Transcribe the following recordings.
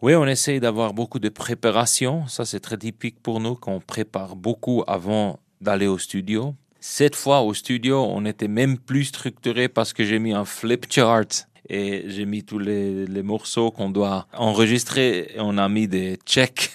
Oui, on essaye d'avoir beaucoup de préparation. Ça, c'est très typique pour nous, qu'on prépare beaucoup avant d'aller au studio. Cette fois, au studio, on était même plus structuré parce que j'ai mis un flip chart et j'ai mis tous les morceaux qu'on doit enregistrer. Et on a mis des checks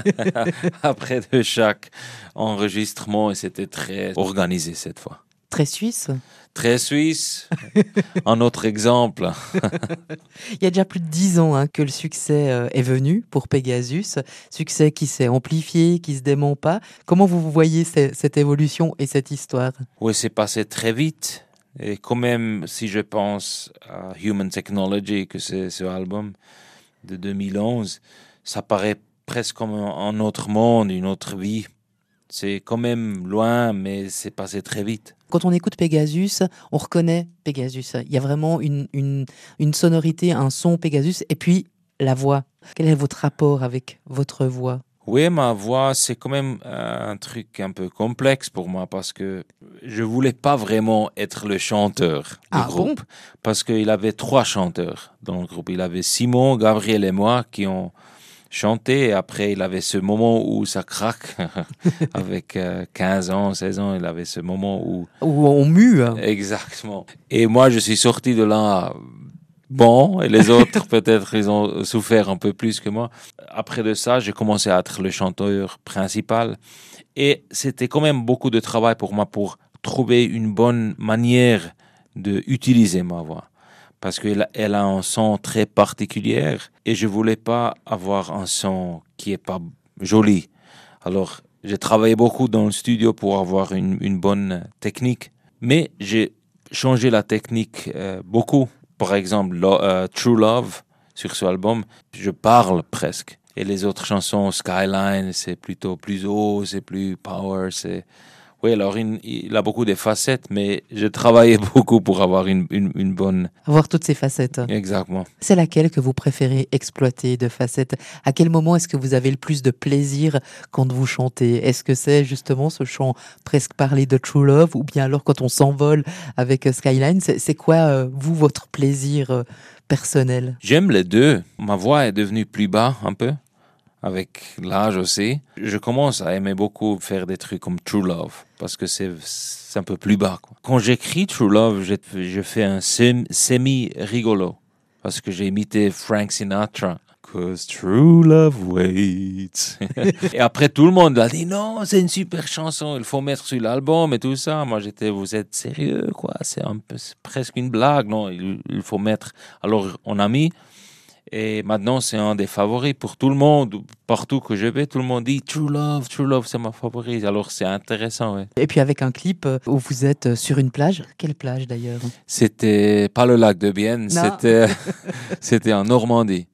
après de chaque enregistrement et c'était très organisé cette fois. Très suisse. Très suisse. Un autre exemple. Il y a déjà plus de 10 ans que le succès est venu pour Pegasus. Succès qui s'est amplifié, qui se dément pas. Comment vous voyez cette évolution et cette histoire? Oui, c'est passé très vite. Et quand même, si je pense à Human Technology, que c'est ce album de 2011, ça paraît presque comme un autre monde, une autre vie. C'est quand même loin, mais c'est passé très vite. Quand on écoute Pegasus, on reconnaît Pegasus. Il y a vraiment une sonorité, un son Pegasus, et puis la voix. Quel est votre rapport avec votre voix? Oui, ma voix, c'est quand même un truc un peu complexe pour moi parce que je voulais pas vraiment être le chanteur du groupe. Bon? Parce qu'il avait 3 chanteurs dans le groupe. Il avait Simon, Gabriel et moi qui ont chanté. Et après, il avait ce moment où ça craque. Avec 15 ans, 16 ans, il avait ce moment où... Où on mue. Exactement. Et moi, je suis sorti de là... Bon, et les autres, peut-être, ils ont souffert un peu plus que moi. Après de ça, j'ai commencé à être le chanteur principal. Et c'était quand même beaucoup de travail pour moi pour trouver une bonne manière d'utiliser ma voix. Parce qu'elle a un son très particulier et je voulais pas avoir un son qui est pas joli. Alors, j'ai travaillé beaucoup dans le studio pour avoir une bonne technique. Mais j'ai changé la technique beaucoup. Par exemple, True Love, sur ce album, je parle presque. Et les autres chansons, Skyline, c'est plutôt plus haut, c'est plus power, c'est... Oui, alors il a beaucoup de facettes, mais j'ai travaillé beaucoup pour avoir une bonne... Avoir toutes ces facettes. Exactement. C'est laquelle que vous préférez exploiter de facettes? À quel moment est-ce que vous avez le plus de plaisir quand vous chantez? Est-ce que c'est justement ce chant presque parlé de True Love ou bien alors quand on s'envole avec Skyline? C'est quoi, vous, votre plaisir personnel? J'aime les deux. Ma voix est devenue plus bas un peu, avec l'âge aussi. Je commence à aimer beaucoup faire des trucs comme True Love, parce que c'est un peu plus bas, quoi. Quand j'écris True Love, je fais un semi-rigolo, parce que j'ai imité Frank Sinatra. 'Cause true love waits. Et après, tout le monde a dit non, c'est une super chanson, il faut mettre sur l'album et tout ça. Moi, vous êtes sérieux, quoi? C'est presque une blague, non? Il faut mettre. Alors, on a mis. Et maintenant, c'est un des favoris pour tout le monde. Partout que je vais, tout le monde dit True Love, c'est ma favorite. Alors, c'est intéressant, ouais. Et puis avec un clip où vous êtes sur une plage. Quelle plage d'ailleurs? C'était pas le lac de Bienne, Non. c'était en Normandie.